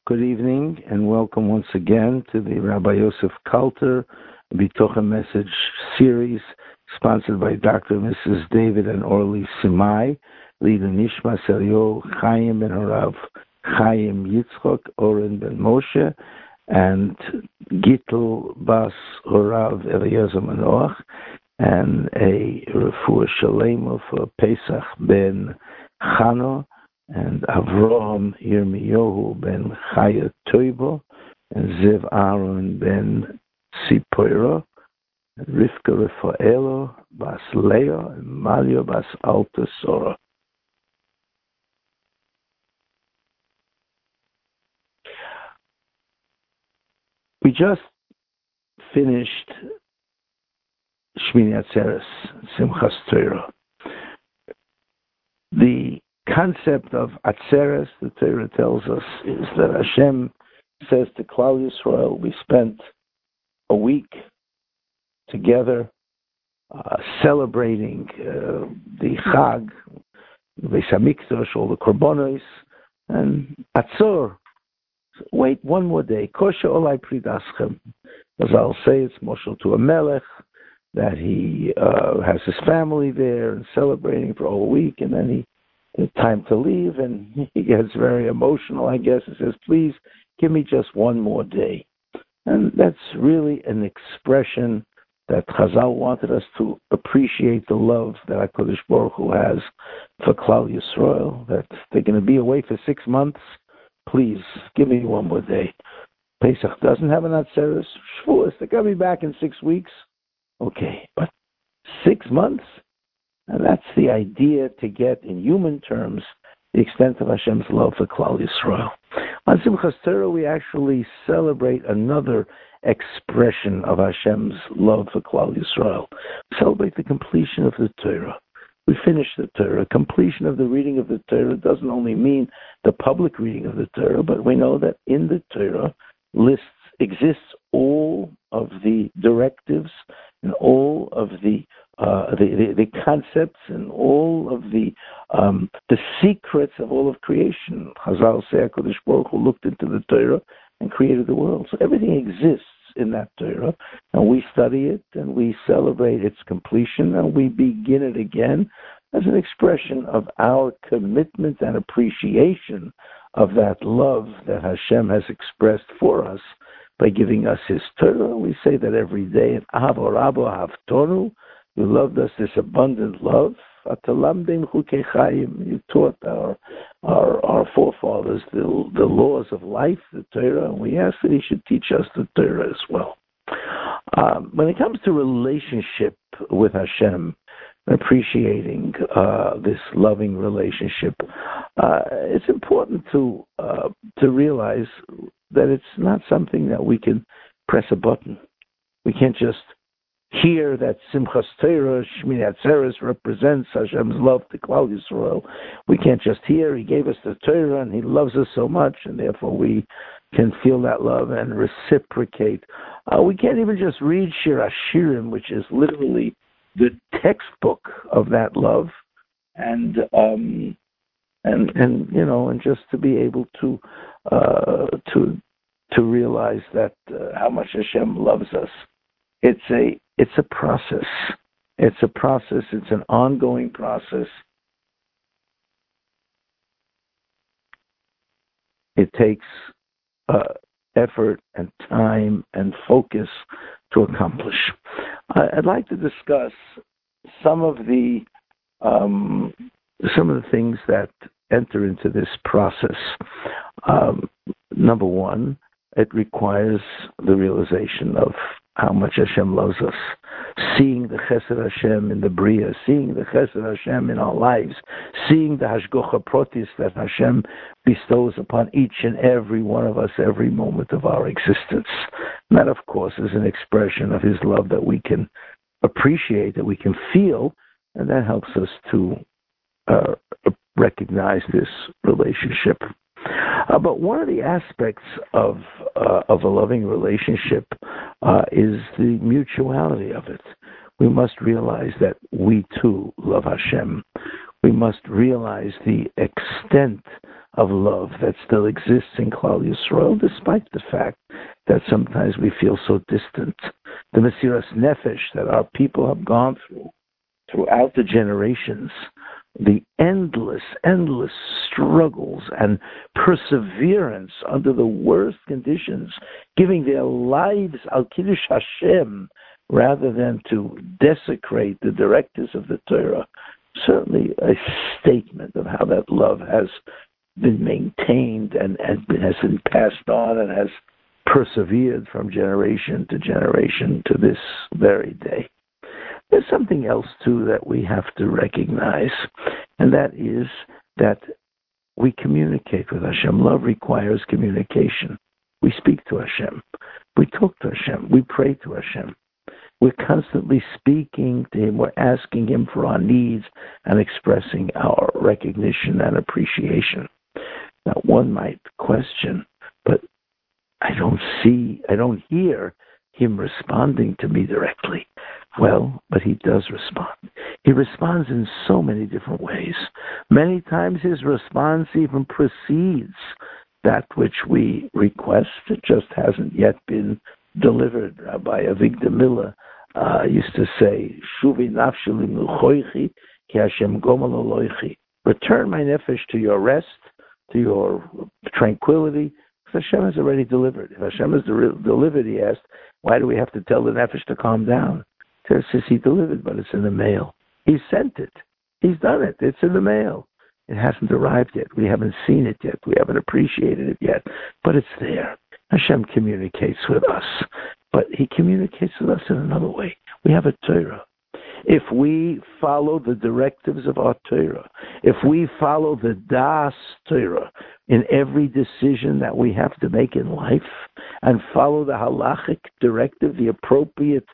Good evening and welcome once again to the Rabbi Yosef Kalter Bitocha Message series sponsored by Dr. and Mrs. David and Orly Simai, Lida Nishma Selyo Chaim ben Horav Chaim Yitzchok Oren ben Moshe, and Gittel Bas Horav Eliezer Manoach, and a refuah shalema for Pesach ben Chano, and Avraham Yirmiyahu ben Chaya Toibo, and Zev Aaron ben Sipora, and Rivka Rafaelo bas Leo, and Malia bas Alta Sora. We just finished Shmini Atzeres, Simchas Torah. The concept of Atzeres, the Torah tells us, is that Hashem says to Klal Yisrael, we spent a week together celebrating the Chag, the Beis HaMikdash, all the Korbanos, and Atzor, wait one more day. Kosher olai pridaschem. As I'll say, it's Moshel to a Melech, that he has his family there and celebrating for a whole week, and then it's time to leave, and he gets very emotional, I guess. He says, please give me just one more day. And that's really an expression that Chazal wanted us to appreciate the love that HaKadosh Baruch Hu has for Klal Yisrael, that they're going to be away for 6 months. Please give me one more day. Pesach doesn't have an Atzeres. Shavuos, they're going to be back in 6 weeks. Okay, but 6 months? And that's the idea, to get, in human terms, the extent of Hashem's love for Klal Yisrael. On Simchas Torah, we actually celebrate another expression of Hashem's love for Klal Yisrael. We celebrate the completion of the Torah. We finish the Torah. Completion of the reading of the Torah doesn't only mean the public reading of the Torah, but we know that in the Torah exists all of the directives and all of the concepts and all of the secrets of all of creation. Chazal say HaKadosh Baruch Hu looked into the Torah and created the world. So everything exists in that Torah, and we study it and we celebrate its completion and we begin it again as an expression of our commitment and appreciation of that love that Hashem has expressed for us by giving us His Torah. We say that every day, Ahavo Rabo Ahavtonu, you loved us this abundant love. You taught our forefathers the laws of life, the Torah, and we ask that He should teach us the Torah as well. When it comes to relationship with Hashem, appreciating this loving relationship, it's important to realize that it's not something that we can press a button. We can't just hear that Simchas Torah, Shmini Atzeres, represents Hashem's love to Klal Yisrael. We can't just hear He gave us the Torah and He loves us so much, and therefore we can feel that love and reciprocate. We can't even just read Shir Hashirim, which is literally the textbook of that love, and just to be able to realize that how much Hashem loves us. It's a process. It's a process. It's an ongoing process. It takes effort and time and focus to accomplish. I'd like to discuss some of the things that enter into this process. Number one, it requires the realization of how much Hashem loves us. Seeing the Chesed Hashem in the Bria, seeing the Chesed Hashem in our lives, seeing the Hashgocha Protis that Hashem bestows upon each and every one of us every moment of our existence. And that, of course, is an expression of His love that we can appreciate, that we can feel, and that helps us to recognize this relationship. But one of the aspects of a loving relationship is the mutuality of it. We must realize that we too love Hashem. We must realize the extent of love that still exists in Klal Yisrael, despite the fact that sometimes we feel so distant. The Mesiras Nefesh that our people have gone throughout the generations, the endless struggles and perseverance under the worst conditions, giving their lives al Kiddush Hashem rather than to desecrate the directives of the Torah, certainly a statement of how that love has been maintained and has been passed on and has persevered from generation to generation to this very day. There's something else, too, that we have to recognize, and that is that we communicate with Hashem. Love requires communication. We speak to Hashem. We talk to Hashem. We pray to Hashem. We're constantly speaking to Him. We're asking Him for our needs and expressing our recognition and appreciation. Now, one might question, but I don't hear Him responding to me directly. Well, but He does respond. He responds in so many different ways. Many times His response even precedes that which we request. It just hasn't yet been delivered. Rabbi Avigdor Miller used to say, Shuvi nafshi l'milchoichi ki Hashem gomel aloichi. Return my nefesh to your rest, to your tranquility, because Hashem has already delivered. If Hashem has delivered, he asked, why do we have to tell the nefesh to calm down? It says He delivered, but it's in the mail. He sent it. He's done it. It's in the mail. It hasn't arrived yet. We haven't seen it yet. We haven't appreciated it yet. But it's there. Hashem communicates with us. But He communicates with us in another way. We have a Torah. If we follow the directives of our Torah, if we follow the Das Torah in every decision that we have to make in life, and follow the halachic directive, the appropriate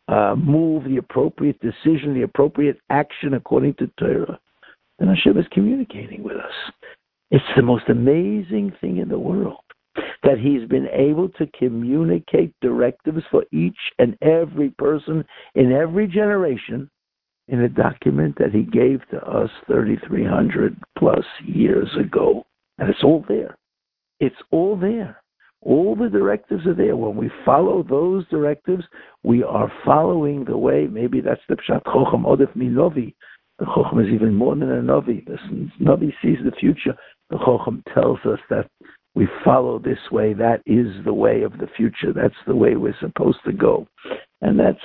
move, the appropriate decision, the appropriate action according to Torah, then Hashem is communicating with us. It's the most amazing thing in the world that He's been able to communicate directives for each and every person in every generation in a document that He gave to us 3,300 plus years ago. And it's all there. It's all there. All the directives are there. When we follow those directives, we are following the way. Maybe that's the Pshat Chocham Odef Minovi. The Chocham is even more than a Novi. The Novi sees the future. The Chocham tells us that we follow this way. That is the way of the future. That's the way we're supposed to go. And that's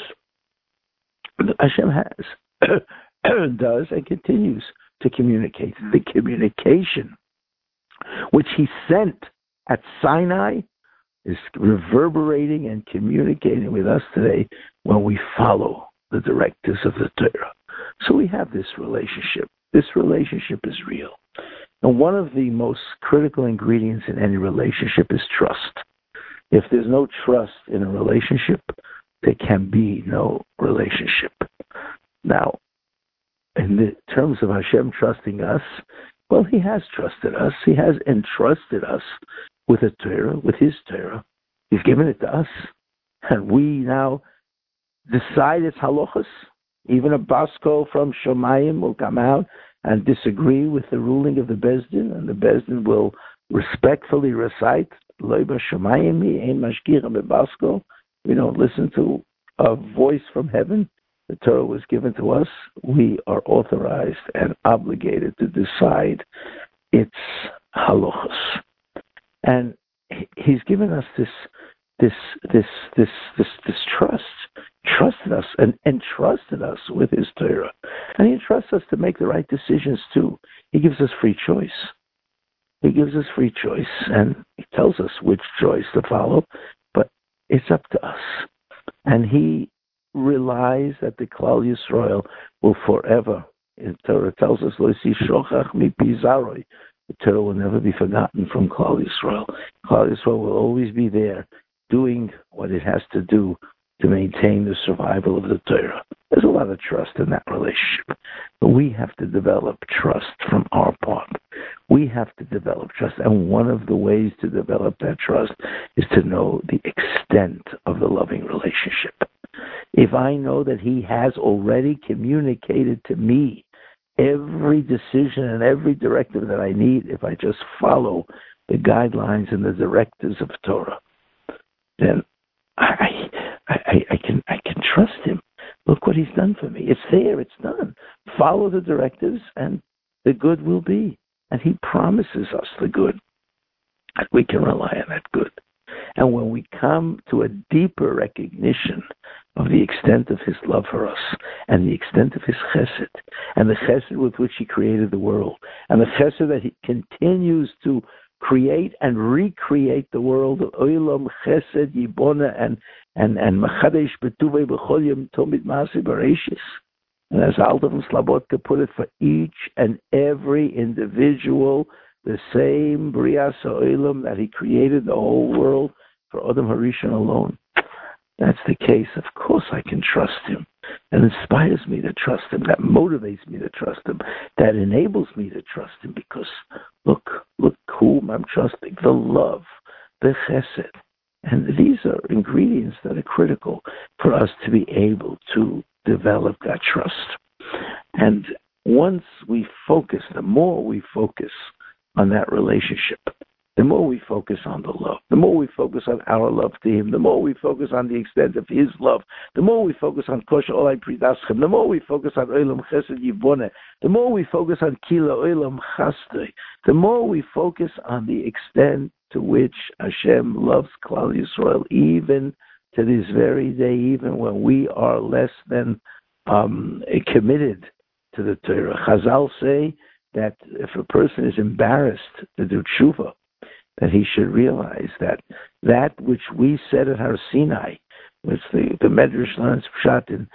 Hashem has, does, and continues to communicate. The communication which He sent at Sinai is reverberating and communicating with us today when we follow the directives of the Torah. So we have this relationship. This relationship is real. And one of the most critical ingredients in any relationship is trust. If there's no trust in a relationship, there can be no relationship. Now, in the terms of Hashem trusting us, well, He has trusted us. He has entrusted us with a Torah, with His Torah. He's given it to us. And we now decide its halachas. Even a Basko from Shomayim will come out and disagree with the ruling of the Bezdin, and the Bezdin will respectfully recite, Loiba Shomayim mi ein mashgicha bebasko. We don't listen to a voice from heaven. The Torah was given to us. We are authorized and obligated to decide its halachas. And He's given us this trust, trusted us and entrusted us with His Torah. And He entrusts us to make the right decisions too. He gives us free choice. He gives us free choice, and He tells us which choice to follow, but it's up to us. And He relies that the Klal Yisrael will forever, the Torah tells us, Lo yishochach mipi zaroi, the Torah will never be forgotten from Klal Yisrael. Klal Yisrael will always be there doing what it has to do to maintain the survival of the Torah. There's a lot of trust in that relationship. But we have to develop trust from our part. We have to develop trust. And one of the ways to develop that trust is to know the extent of the loving relationship. If I know that He has already communicated to me every decision and every directive that I need if I just follow the guidelines and the directives of Torah. Then I can trust him. Look what he's done for me. It's there. It's done. Follow the directives, and the good will be. And he promises us the good. And we can rely on that good. And when we come to a deeper recognition of the extent of his love for us, and the extent of his chesed, and the chesed with which he created the world, and the chesed that he continues to create and recreate the world of Olam Chesed Yibona and Machadesh Betuvei B'chol Yom Tomid Maaseh Bereishis. And as Alter from Slabodka put it, for each and every individual, the same Brias Olam that he created the whole world for Adam Harishon alone. That's the case. Of course I can trust him. That inspires me to trust him. That motivates me to trust him. That enables me to trust him because look whom I'm trusting. The love, the chesed. And these are ingredients that are critical for us to be able to develop that trust. And once we focus, the more we focus on that relationship, the more we focus on the love, the more we focus on our love to him, the more we focus on the extent of his love, the more we focus on Kosher Olai Pridaschem, the more we focus on Olam Chesed Yiboneh, the more we focus on Kila Olam Chastei, the more we focus on the extent to which Hashem loves Klal Yisrael, even to this very day, even when we are less than committed to the Torah. Chazal say that if a person is embarrassed to do tshuva, that he should realize that which we said at Har Sinai, which the Medrash learns pshat in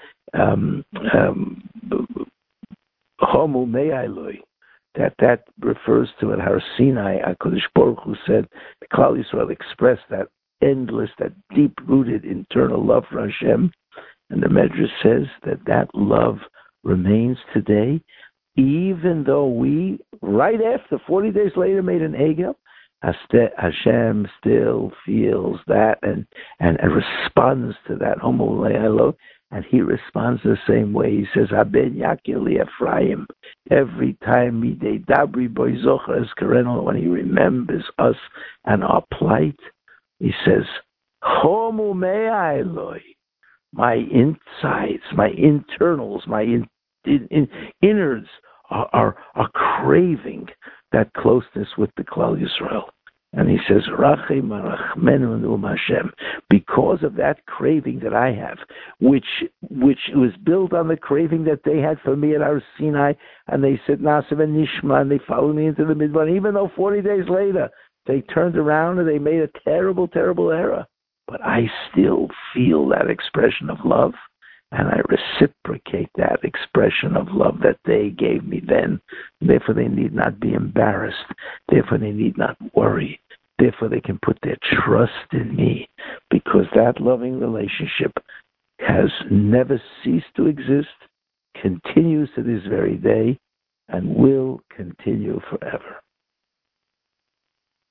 Homu Me'ailoi, that refers to at Har Sinai, HaKadosh Baruch Hu said, the Klal Yisrael expressed that endless, that deep-rooted internal love for Hashem, and the Medrash says that love remains today, even though we, right after, 40 days later, made an Egel, Hashem still feels that and responds to that Homo Le'alo, and he responds the same way. He says, Haben Yakir Li Ephraim, every time Midei Dabri Boy Zocher Es Kareno, when he remembers us and our plight, he says, Homo Me'ailoi, my insides, my internals, my innards are craving that closeness with the Klal Yisrael. And he says, Rachem Arachmenu Nu'um Hashem, because of that craving that I have, which was built on the craving that they had for me at Har Sinai, and they said, Nasav and Nishma, and they followed me into the Midbar, even though 40 days later, they turned around and they made a terrible, terrible error. But I still feel that expression of love, and I reciprocate that expression of love that they gave me then. Therefore, they need not be embarrassed. Therefore, they need not worry. Therefore, they can put their trust in me, because that loving relationship has never ceased to exist, continues to this very day, and will continue forever.